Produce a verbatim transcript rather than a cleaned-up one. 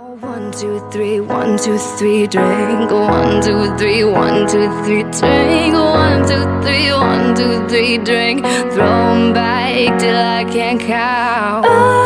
One, two, three, one, two, three, drink. One, two, three, one, two, three, drink. One, two, three, one, two, three, drink. Throw 'em back till I can't count.